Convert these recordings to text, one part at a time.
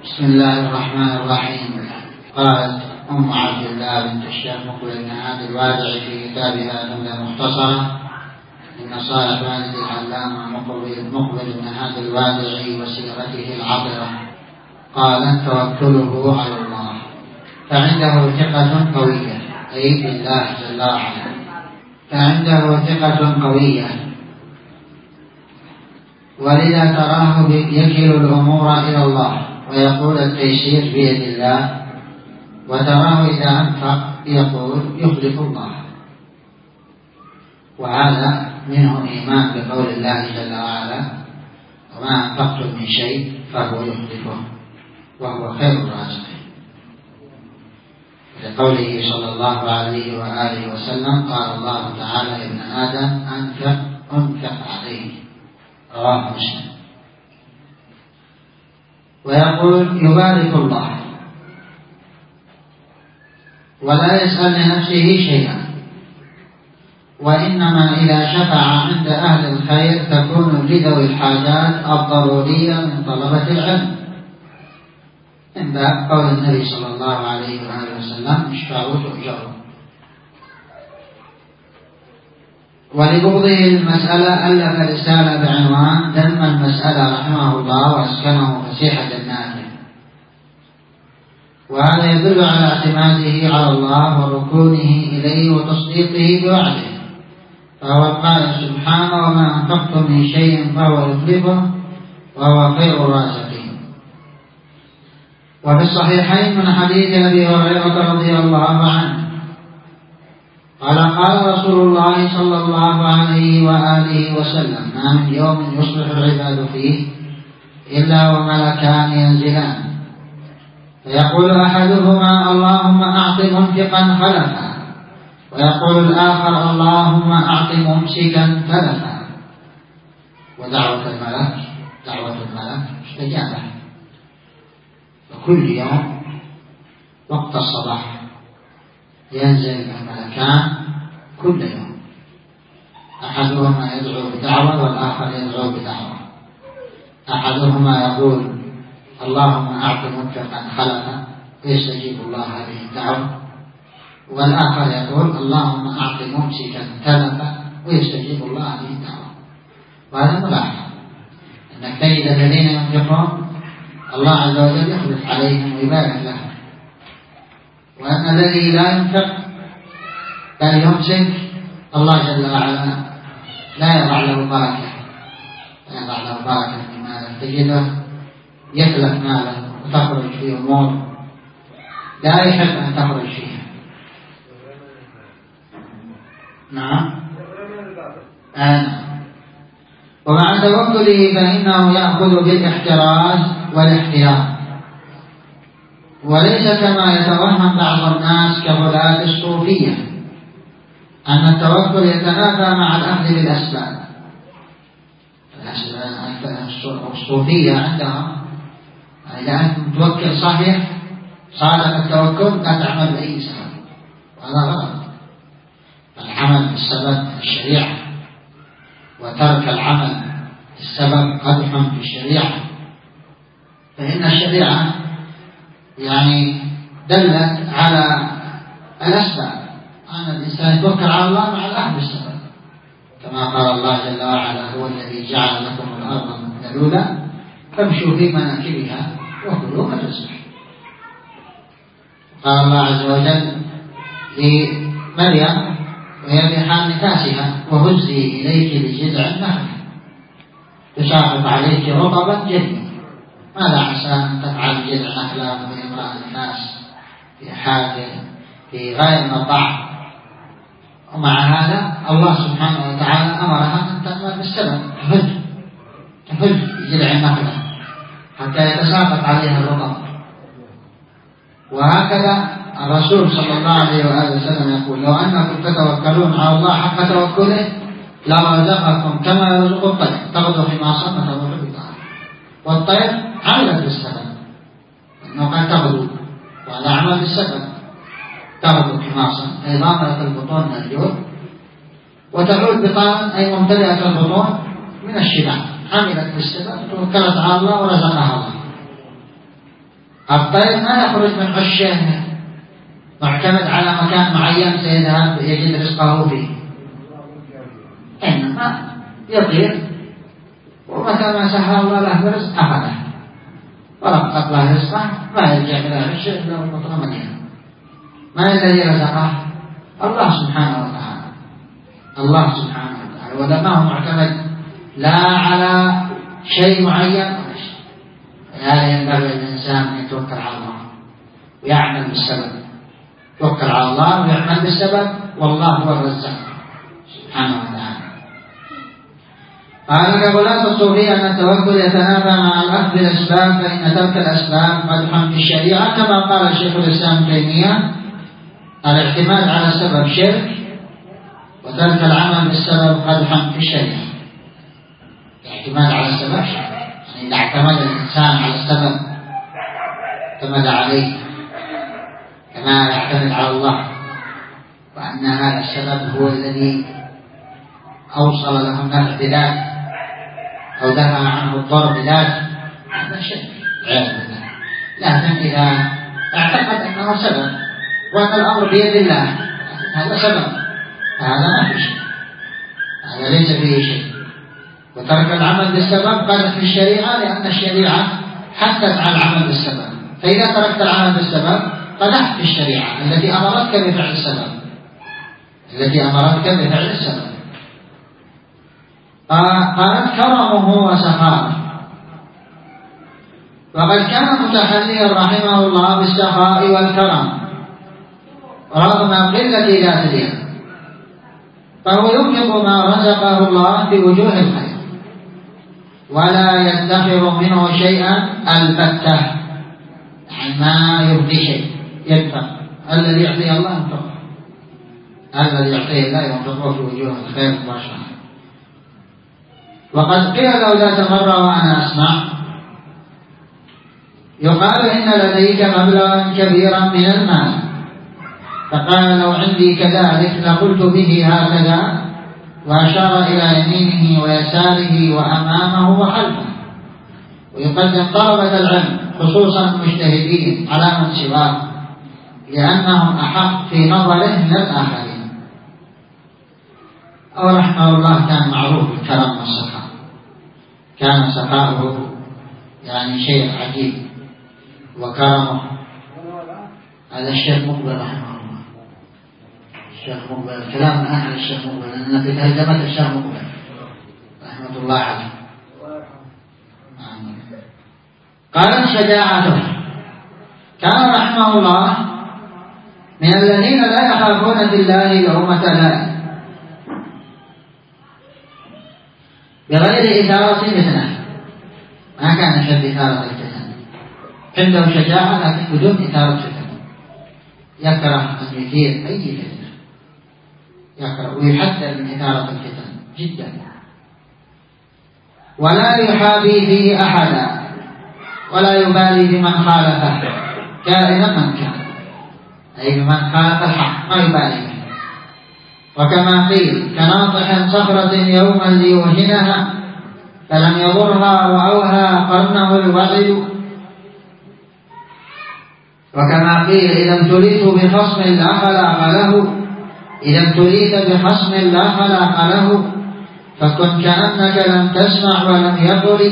بسم الله الرحمن الرحيم. قالت أم عبد الله بنت الشيخ مقبل بن هادي الوادعي في كتابها جملة مختصرة من نصائح والد العلامة مقبل بن هادي الوادعي وسيرته العطرة، قال: توكله على الله، فعنده ثقة قوية، أي بالله جل وعلا، فعنده ثقة قوية، ولذا تراه يكل الأمور إلى الله ويقول التيسير بيد الله، وتراه إذا أنفق يقول يخلف الله، وهذا منه إيمان بقول الله جل وعلا: وما أنفقتم من شيء فهو يخلفه وهو خير الرازقين. لقوله صلى الله عليه وآله وسلم: قال الله تعالى: يا ابن آدم أنفق عليه، رواه مسلم. ويقول: يبارك الله، ولا يسأل لنفسه شيئا، وإنما إذا شفع عند أهل الخير تكون لذوي الحاجات الضرورية من طلبة العلم، من باب قول النبي صلى الله عليه وآله وسلم: اشفعوا تؤجروا. ولبغضه المسألة ألف رسالة بعنوان دم المسألة رحمه الله وأسكنه فسيح جناته، وهذا يدل على اعتماده على الله وركونه إليه وتصديقه بوعده، فهو القائل سبحانه: وما أنفقتم من شيء فهو يخلفه وهو خير الرازقين. وفي الصحيحين من حديث أبي هريرة رضي الله عنه قال: قال رسول الله صلى الله عليه وآله وسلم: ما من يوم يصبح العباد فيه إلا وملكان ينزلان، فيقول أحدهما: اللهم أعط منفقا خلفا، ويقول الآخر: اللهم أعط ممسكا تلفا. ودعوة الملك مستجابة، وكل يوم وقت الصباح ينزل الملكان كل يوم، أحدهما يدعو بدعوة والآخر يدعو بدعوة. أحدهما يقول: اللهم أعط منفقا خلفا، ويستجيب الله هذه الدعوة، والآخر يقول: اللهم أعط ممسكا تلفا، ويستجيب الله هذه الدعوة. وهذا ملاحظ أنك تجد الذين ينفقون الله عز وجل يخلف عليهم ويبارك لهم، وأن الذي لا ينفق بل يمسك الله جل وعلا لا يضع له بركة، في ماله، تجده يتلف ماله وتخرج في أمور لا يحب أن تخرج فيها. نعم. ومع توكله فإنه يأخذ بالاحتراز والاحتياط، وليس كما يتوهم بعض الناس كغلاة الصوفية أن التوكل يتنافى مع الأخذ بالأسباب. الصوفية عندهم إذا أنت متوكل صحيح صادق التوكل لا تعمل بأي سبب، وهذا غلط. العمل بالسبب الشريعة، وترك العمل بالسبب قدح في الشريعة، فإن الشريعة دلت على الأسباب، أن الإنسان يتوكل على الله مع الأخذ بالسبب، كما قال الله جل وعلا: هو الذي جعل لكم الأرض ذلولا فامشوا في مناكبها وكلوا من رزقه. قال الله عز وجل لمريم وهي في حال نفاسها: وهزي إليك بجذع النخلة تساقط عليك رطبا جنيا. ماذا عسى أن تفعل بجذع نخلة وهي امرأة الناس في حاجة في غاية من الضعف؟ ومع هذا الله سبحانه وتعالى أمرها أن تعمل بالسبب، تهز بجذع النخلة حتى يتساقط عليها الرطب. وهكذا الرسول صلى الله عليه وآله وسلم يقول: لو أنكم تتوكلون على الله حق توكله لرزقكم كما يرزق الطير تغدو خماصا وتروح بطانا. والطير عملت بالسبب، أنه قد تغدو، وهذا عمل بالسبب، تغدو خماصا أي ضامرة البطون من الجوع، وتعود بطانا أي ممتلئة البطون من الشبع. عملت بالسبب، توكلت على الله ورزقها الله. الطير ما يخرج من عشه معتمد على مكان معين سيذهب يجد رزقه فيه، إنما يطير ومتى ما سهل الله له برزق أخذه، ورقت له رزقه ما يرجع إلى عشه إلا والبطن مليان. من الذي رزقه؟ الله سبحانه وتعالى. الله سبحانه وتعالى، ولا ما هو معتمد لا على شيء معين. هذا ينبغي الإنسان أن يتوكل على الله ويعمل بالسبب. يتوكل على الله ويعمل بالسبب، والله هو الرزاق سبحانه وتعالى. قال كقولات الصوفية أن التوكل يتنافى مع الأخذ بالأسباب، فإن ترك الأسباب قدح في الشريعة، كما قال الشيخ الإسلام ابن تيمية: الاعتماد على السبب شرك، وترك العمل بالسبب قدح في الشريعة. الاعتماد على السبب شرك، يعني إذا اعتمد الإنسان على السبب اعتمد عليه كما يعتمد على الله، وأن هذا السبب هو الذي أوصل له النفع بذاته أو دفع عنه الضر بذاته، هذا شرك والعياذ بالله. لكن إذا اعتقد أنه سبب وأن الأمر بيد الله، هذا سبب، هذا ما في شيء، هذا ليس فيه شيء. وترك العمل بالسبب قالت في الشريعة، لأن الشريعة حثت على العمل بالسبب، فإذا تركت العمل بالسبب قدحت في الشريعة التي أمرتك بفعل السبب، التي أمرتك بفعل السبب. قالت: كرمه وسخاءه. وقد كان متحليا رحمه الله بالسخاء والكرم رغم قلة ذات اليد، فهو ينفق ما رزقه الله بوجوه الخير ولا يدخر منه شيئا البتة، يعني ما يبقي شيء، ينفق. الذي يعطيه الله ينفقه، الذي يعطيه الله ينفقه في وجوه الخير مباشرة. وقد قيل له ذات مرة وأنا أسمع: يقال إن لديك مبلغا كبيرا من المال، فقال: لو عندي كذلك لقلت به هكذا، وأشار إلى يمينه ويساره وأمامه وخلفه. ويقدم طلبة العلم خصوصا المجتهدين على من سواه، لأنهم أحق في نظره من الآخرين. أو رحمه الله كان معروف بالكرم والسخاء، كان سخاؤه يعني شيء عجيب، وكرمه. هذا الشيخ مقبل رحمه الله، الشيخ مقبل، الكلام الآن على الشيخ مقبل لأن في ترجمة الشيخ مقبل رحمة الله عليه. قالت: شجاعته. كان رحمه الله من الذين لا يخافون بالله لومة لائم، بغير إثارة فتنة، ما كان يحب إثارة الفتن، عنده شجاعة لكن بدون إثارة فتنة، يكره أن يثير أي فتنة، يكره ويحذر من إثارة الفتن جدا، ولا يحابي فيه أحدا، ولا يبالي بمن خالفه كائنا من كان، أي بمن خالف الحق ما يبالي به. وكما قيل: كناطح صخرة يوما ليوهنها فلم يضرها رأوها قرنه الوعد. وكما قيل: إذا ابتليت بخصم لا خلاق له، إذا ابتليت بخصم لا خلاق له فكن كأنك لم تسمع ولم يقل.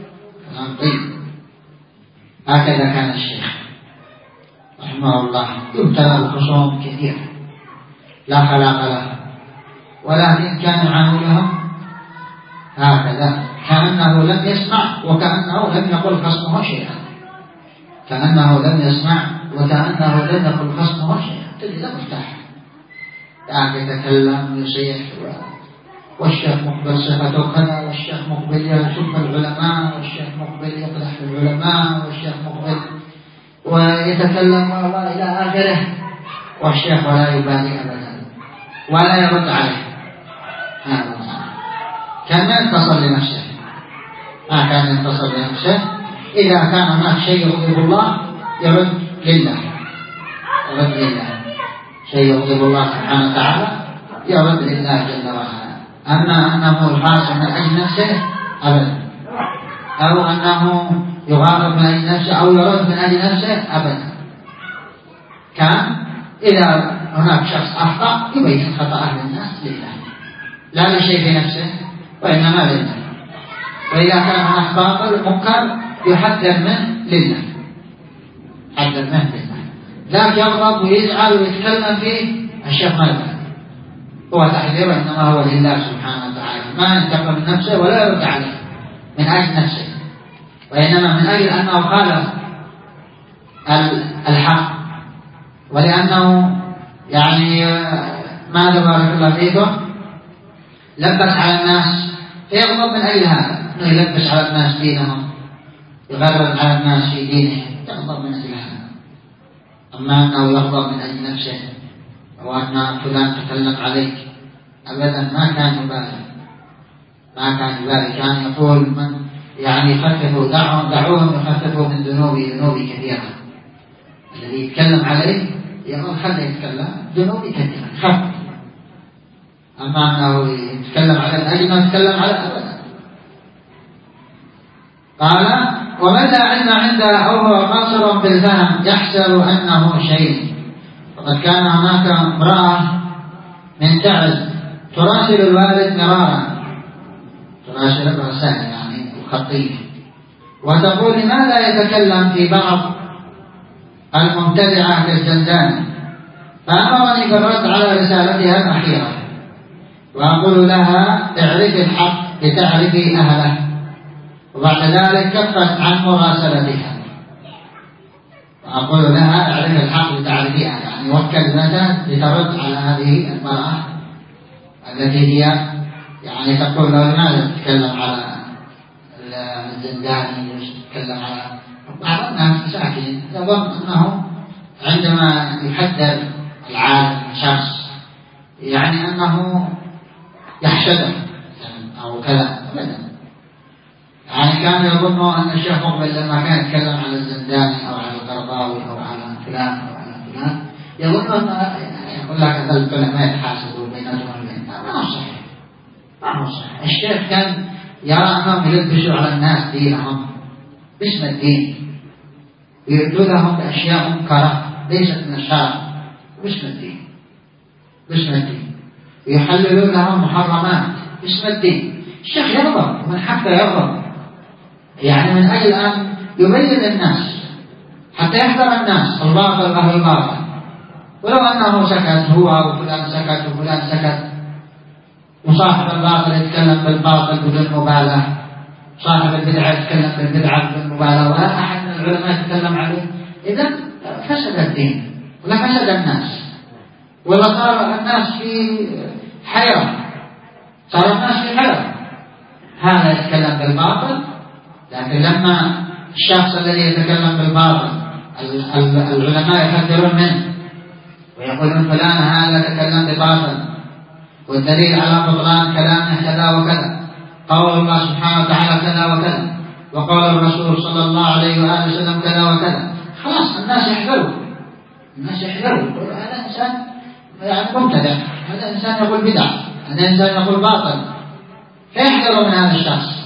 هكذا كان الشيخ رحمه الله، يبتلى بخصوم كثير لا خلاق له، ولكن كان يعاملهم هكذا كأنه لم يسمع وكأنه لم يقل خصمه شيئا، كأنه لم يسمع وكأنه لم يقل خصمه شيئا. تجد مرتاح، قاعد يتكلم ويصيح، والشيخ مقبل صفته كذا، والشيخ مقبل يشوف العلماء، والشيخ مقبل يقدح في العلماء، والشيخ مقبل ويتكلم والله إلى آخره، والشيخ ولا يبالي أبدا ولا يرد عليه. هذا كان ينتصر لنفسه، ما كان ينتصر لنفسه. إذا كان هناك شيء يغضب الله يرد لله، يرد لله، شيء يغضب الله سبحانه وتعالى يرد لله جل وعلا. أما أنه الحاصل من أجل نفسه أبدا، أو أنه يغامر من أجل نفسه أو يرد من أجل نفسه أبدا. كان إذا هناك شخص أخطأ يبين خطأه للناس لله، لا لشيء في نفسه وإنما لله. وإذا كان هناك باطل منكر يحذر منه لله، يحذر منه لله. لا يغضب ويزعل ويتكلم فيه الشيخ ما يفعل، هو تحذير إنما هو لله سبحانه وتعالى، ما ينتقم من نفسه ولا يرد عليه من أجل نفسه، وإنما من أجل أنه خالف الحق، ولأنه يعني ماذا بارك الله فيكم لبس على الناس فيغضب من أجل هذا، أنه يلبس على الناس دينهم، يغرد على الناس في دينهم، يغضب من أجل هذا. أما أنه يغضب من أجل نفسه وأن فلان تكلم عليك أبدا ما كان يبالي، كان يقول من يعني خففوا دعوهم يخففوا من ذنوبي كثيرا. الذي يتكلم عليه يقول خليه يتكلم، ذنوبي كثيرا خفف. أما أنه يتكلم عليه من أجل ما يتكلم عليه أبدا. قال ومن لا علم عنده أو هو قاصر بالفهم يحسب أنه شيء. وقد كان هناك امرأة من تعز تراسل الوالد مرارا، تراسل الرسائل يعني الخطية، وتقول لماذا يتكلم في بعض المبتدعة كالزندان، فأمرني بالرد على رسالتها الأخيرة، وأقول لها اعرفي الحق لتعرفي أهله، وبعد ذلك كفت عن مراسلتها. وأقول لها اعرفي الحق لتعرفي أهله، يعني وكل ابنتها لترد على هذه المرأة التي هي يعني تقول له لماذا تتكلم على الزنداني، تتكلم على بعض الناس مساكين يظن أنه عندما يحذر العالم شخص يعني أنه يحشده أو كذا أبدا. يعني كان يظن أن الشيخ مقبل لما كان يتكلم على الزنداني أو على القرضاوي أو على فلان أو على فلان يظن أن يقول لك هذا العلماء يتحاسبوا بينهم وبين، ما هو صحيح، ما هو صحيح. الشيخ كان يرى أنهم يلبسوا على الناس دينهم باسم الدين، ويردوا لهم بأشياء منكرة ليست من الشرع باسم الدين، باسم الدين، ويحللون لهم محرمات باسم الدين. الشيخ يغضب ومن حقه يغضب، يعني من أجل أن يبين للناس حتى يحذر الناس الباطل أهل الباطل. ولو أنه سكت هو وفلان سكت وفلان سكت، وصاحب الباطل يتكلم بالباطل بدون مبالاة، صاحب البدعة يتكلم بالبدعة بدون مبالاة، ولا أحد من العلماء يتكلم عليه، إذن فسد الدين ولا فسد الناس، ولا صار الناس في حيرة، صار الناس في حيرة. هذا يتكلم بالباطل، لكن لما الشخص الذي يتكلم بالباطل العلماء يحذرون منه ويقولون فلان هذا تكلم بباطل، والدليل على بطلان كلامه كذا وكذا، قول الله سبحانه وتعالى كذا وكذا، وقول الرسول صلى الله عليه وآله وسلم كذا وكذا، خلاص الناس يحذروا، الناس يحذروا. هذا إنسان يعني مبتدع، هذا إنسان يقول بدع، هذا إنسان يقول باطل، فيحذروا من هذا الشخص.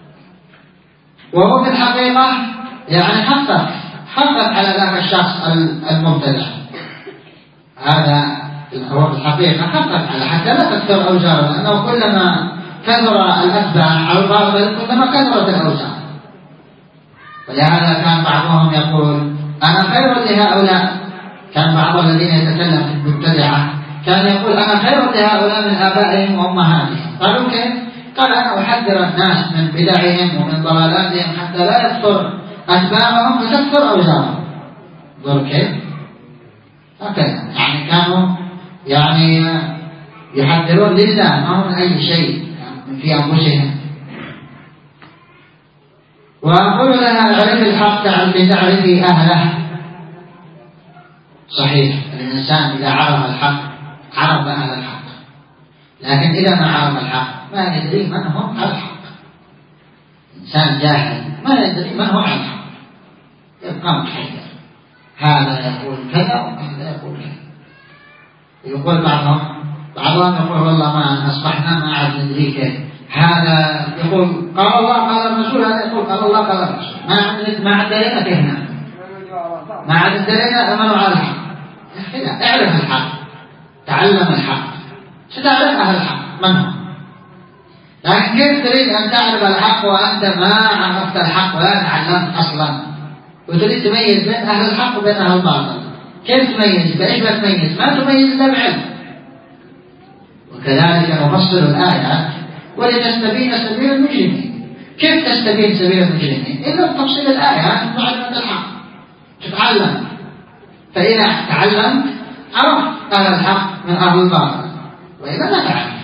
وهو في الحقيقة يعني حقق على ذاك الشخص المبتدع، هذا هو في الحقيقة حقق على حتى لا تكثر أوزاره، لأنه كلما كثر الأتباع على الباطل كلما كثرت الأوزار. ولهذا كان بعضهم يقول أنا خير لهؤلاء، كان بعض الذين يتكلم في المبتدعة كان يقول أنا خير لهؤلاء من آبائهم وأمهاتهم. قالوا كيف؟ قال أنا أحذر الناس من بدعهم ومن ضلالاتهم حتى لا يكثر أتباعهم فتكثر أوزارهم. انظر كيف؟ هكذا يعني كانوا يعني يحذرون لله ما هو من أي شيء يعني في أنفسهم. وأقول لها اعرف الحق لتعرفي أهله. صحيح الإنسان إذا عرف الحق عرف أهل الحق، لكن إذا ما عرف الحق ما يدري من هم على الحق. إنسان جاهل ما يدري من هو على الحق، يبقى متحير، هذا يقول كذا وهذا يقول كذا. يقول بعضهم يقول والله ما أصبحنا ما عاد ندري كيف، هذا يقول قال الله قال الرسول، هذا يقول قال الله قال الرسول، ما عاد دليل فهمنا، ما عاد دليل أمنوا على الحق. لا، اعرف الحق، تعلم الحق، ستعرف أهل الحق من هم. لكن كيف تريد أن تعرف الحق وأنت ما عرفت الحق ولا تعلمت أصلا، وتريد تميز بين أهل الحق وبين أهل الباطل؟ كيف تميز؟ بإيش بتميز؟ ما تميز إلا بعلم. وكذلك نفصل الآيات ولتستبين سبيل المجرمين. كيف تستبين سبيل المجرمين؟ إلا بتفصيل الآيات ومعرفة الحق، تتعلم. فإذا تعلمت عرفت أهل الحق من أهل الباطل، وإذا ما تعلم.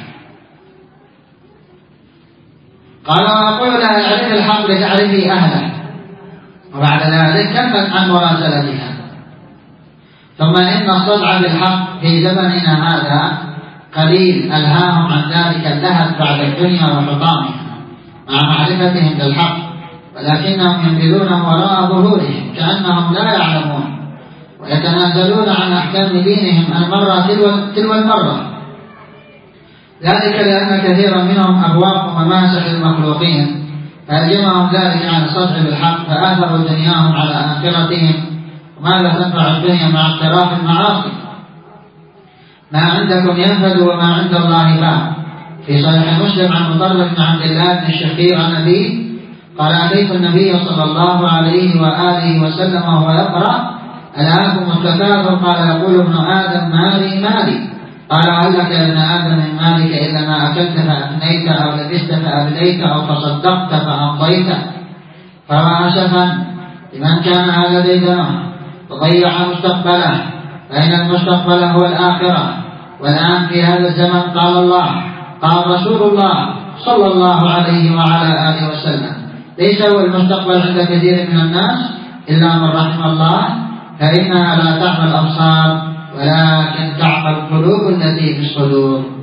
قال وأقول لها اعرفي الحق لتعرفي أهله، وبعد ذلك كفت عن مراسلتها. ثم إن الصدع بالحق في زمننا هذا قليل ألهاهم عن ذلك اللهث بعد الدنيا وحطامها مع معرفتهم بالحق، ولكنهم ينبذونه وراء ظهورهم كأنهم لا يعلمون، ويتنازلون عن أحكام دينهم المرة تلو المرة. ذلك لأن كثيرا منهم أبواق ومماسح المخلوقين، فألجمهم ذلك عن الصدع بالحق، فآثروا دنياهم على آخرتهم. وماذا تنفع الدنيا مع اقتراف المعاصي؟ ما عندكم ينفد وما عند الله باق. في صحيح مسلم عن مطرف بن عبد الله بن الشخير عن أبيه قال أتيت النبي صلى الله عليه وآله وسلم وهو يقرأ ألهاكم التكاثر، قال يقول ابن آدم مالي مالي، قال هل لك يا ابن آدم من مالك إلا ما أكلت فأفنيت أو لبست فأبليت أو تصدقت فأمضيت. فهو أسفا لمن كان هذا ديدنه وضيع مستقبله، فإن المستقبل هو الآخرة. والآن في هذا الزمن قال الله قال رسول الله صلى الله عليه وعلى آله وسلم ليس هو المستقبل عند كثير من الناس إلا من رحم الله، فإنها لا تعمى الأبصار ولكن تعمى القلوب التي في الصدور.